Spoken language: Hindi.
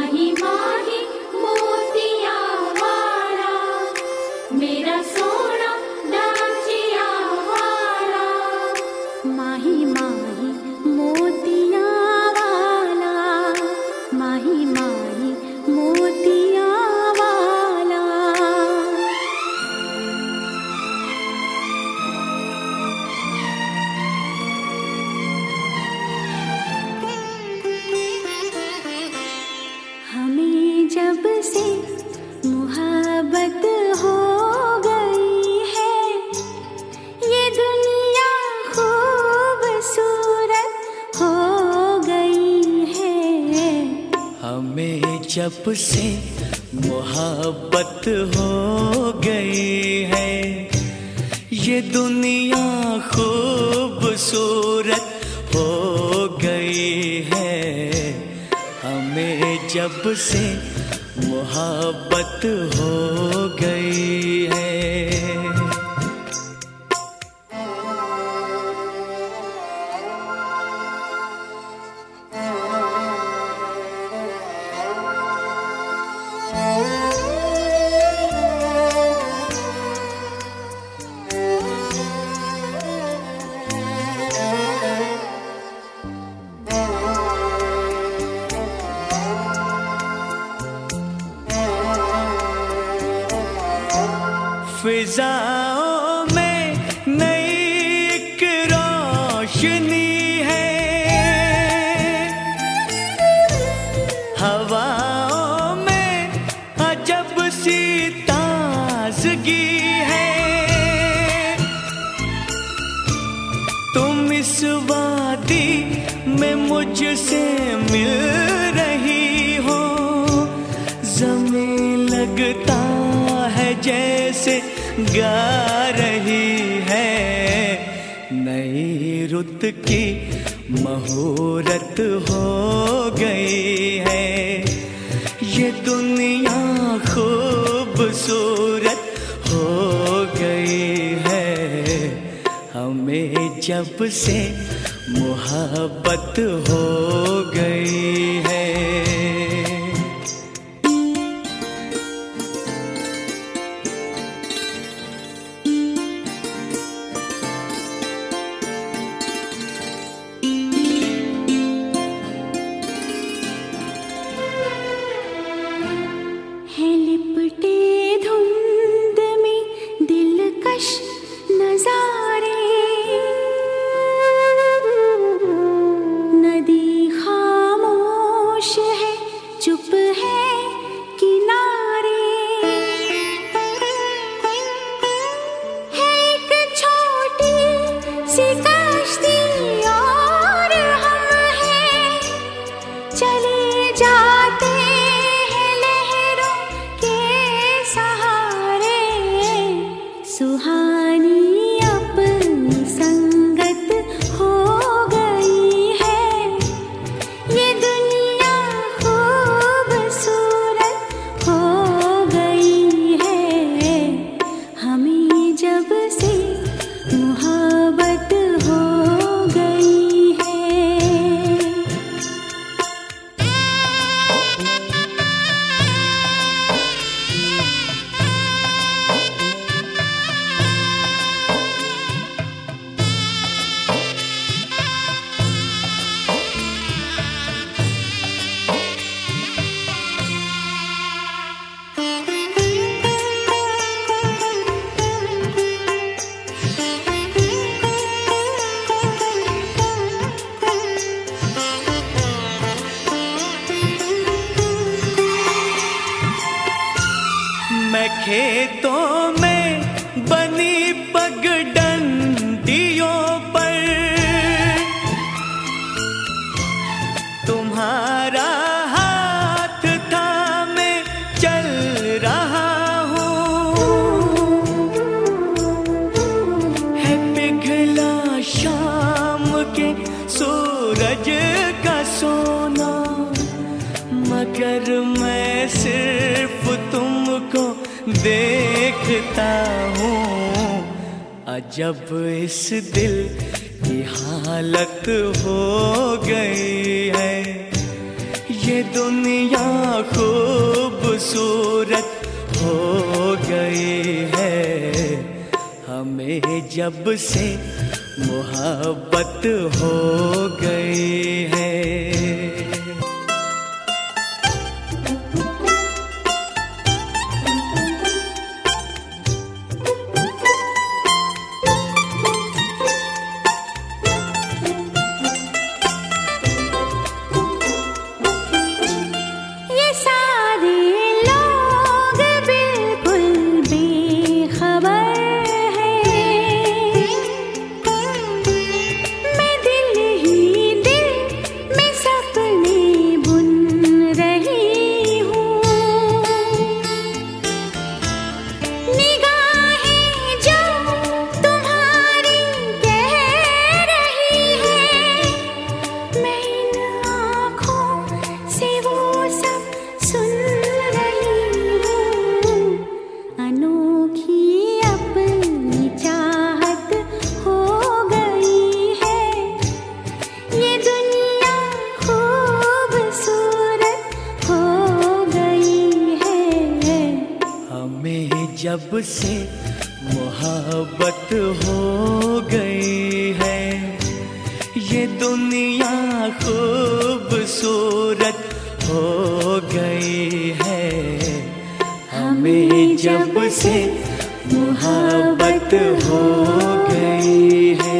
माही माही मोतिया वाला, मेरा सोना डांचिया वाला। माही माही मोतिया वाला, माही माही मोतिया वाला। हमें जब से मोहब्बत हो गई है, ये दुनिया खूबसूरत हो गई है। हमें जब से मोहब्बत हो गई है, ये दुनिया खूबसूरत हो गई है। हमें जब से मोहब्बत हो गई है। फिजाओं में नई एक रोशनी है, हवाओं में अजब सी ताजगी है। तुम इस वादी में मुझसे मिल रही हो, ज़मीं लगता है जैसे गा रही है। नई रुत की मुहूर्त हो गई है, ये दुनिया खूबसूरत हो गई है। हमें जब से मोहब्बत हो गई है। धुंध में दिलकश नजारे, नदी खामोश है, चुप है किनारे। है एक छोटी सी कश्ती और हम हैं, चले जाते सुहानी अपनी संगत हो गई है, ये दुनिया खूबसूरत हो गई है। हमें जब से मोहब्बत हो गई है। मैं खेतों में बनी पगडंडियों पर तुम्हारा हाथ थामे चल रहा हूँ। है पिघला शाम के सूरज का सोना, मगर मैं सिर्फ तुमको देखता हूँ। अजब इस दिल की हालत हो गई है, ये ये दुनिया खूबसूरत हो गई है, हमें जब से मोहब्बत हो गई है। जब से मोहब्बत हो गई है, ये दुनिया खूबसूरत हो गई है, हमें जब से मोहब्बत हो गई है।